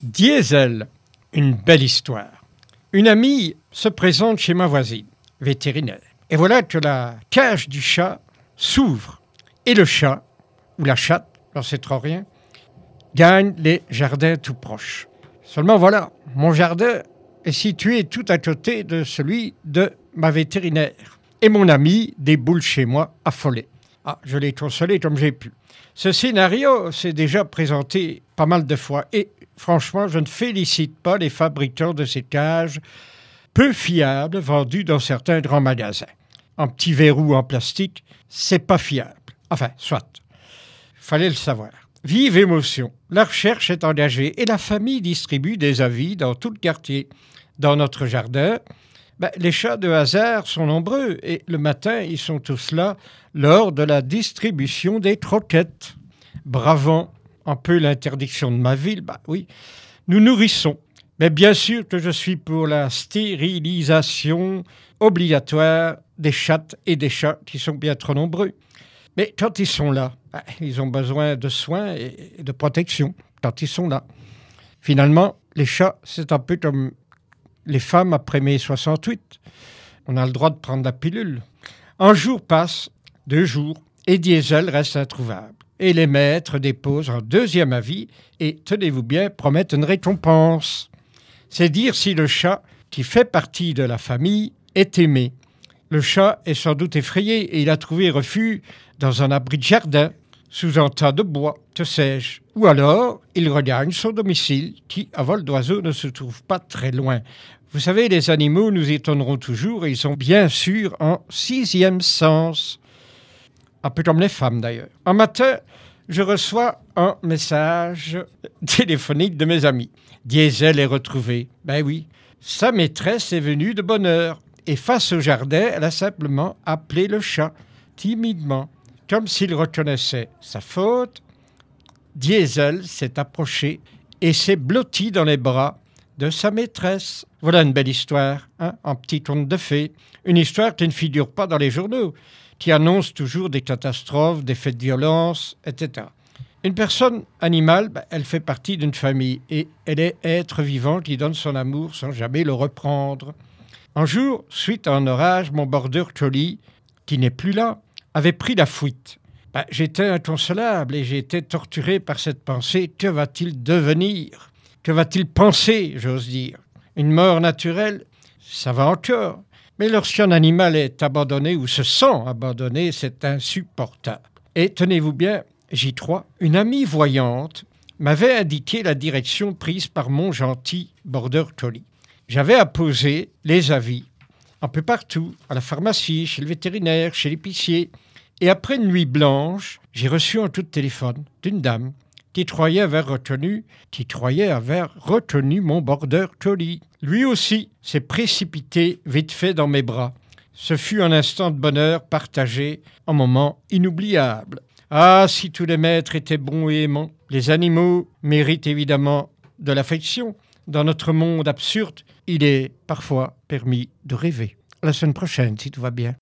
Diesel, une belle histoire. Une amie se présente chez ma voisine, vétérinaire. Et voilà que la cage du chat s'ouvre. Et le chat, ou la chatte, j'en sais trop rien, gagne les jardins tout proches. Seulement voilà, mon jardin est situé tout à côté de celui de ma vétérinaire. Et mon ami déboule chez moi affolé. Je l'ai consolé comme j'ai pu. Ce scénario s'est déjà présenté pas mal de fois et franchement, je ne félicite pas les fabricants de ces cages peu fiables vendues dans certains grands magasins. En petit verrou en plastique, c'est pas fiable. Enfin, soit. Fallait le savoir. Vive émotion. La recherche est engagée et la famille distribue des avis dans tout le quartier. Dans notre jardin, les chats de hasard sont nombreux et le matin, ils sont tous là lors de la distribution des croquettes. Bravant un peu l'interdiction de ma ville, oui, nous nourrissons. Mais bien sûr que je suis pour la stérilisation obligatoire des chattes et des chats qui sont bien trop nombreux. Mais quand ils sont là, ils ont besoin de soins et de protection quand ils sont là. Finalement, les chats, c'est un peu comme les femmes après mai 68. On a le droit de prendre la pilule. Un jour passe, 2 jours, et Diesel reste introuvable. Et les maîtres déposent un deuxième avis et, tenez-vous bien, promettent une récompense. C'est dire si le chat, qui fait partie de la famille, est aimé. Le chat est sans doute effrayé et il a trouvé refuge dans un abri de jardin, sous un tas de bois, que sais-je. Ou alors, il regagne son domicile, qui, à vol d'oiseau, ne se trouve pas très loin. Vous savez, les animaux nous étonneront toujours et ils sont bien sûr en 6e sens. Un peu comme les femmes d'ailleurs. Un matin, je reçois un message téléphonique de mes amis. Diesel est retrouvé. Oui, sa maîtresse est venue de bonne heure. Et face au jardin, elle a simplement appelé le chat, timidement, comme s'il reconnaissait sa faute. Diesel s'est approché et s'est blotti dans les bras de sa maîtresse. Voilà une belle histoire, un petit conte de fées. Une histoire qui ne figure pas dans les journaux, qui annonce toujours des catastrophes, des faits de violence, etc. Une personne animale, elle fait partie d'une famille et elle est être vivant qui donne son amour sans jamais le reprendre. Un jour, suite à un orage, mon border collie, qui n'est plus là, avait pris la fuite. J'étais inconsolable et j'ai été torturé par cette pensée. Que va-t-il devenir ? Que va-t-il penser, j'ose dire ? Une mort naturelle, ça va encore. Mais lorsqu'un animal est abandonné ou se sent abandonné, c'est insupportable. Et tenez-vous bien, j'y crois, une amie voyante m'avait indiqué la direction prise par mon gentil border collie. J'avais apposé les avis un peu partout, à la pharmacie, chez le vétérinaire, chez l'épicier. Et après une nuit blanche, j'ai reçu un coup de téléphone d'une dame qui croyait avoir retenu mon border collie. Lui aussi s'est précipité vite fait dans mes bras. Ce fut un instant de bonheur partagé, un moment inoubliable. Si tous les maîtres étaient bons et aimants. Les animaux méritent évidemment de l'affection. Dans notre monde absurde, il est parfois permis de rêver. À la semaine prochaine, si tout va bien.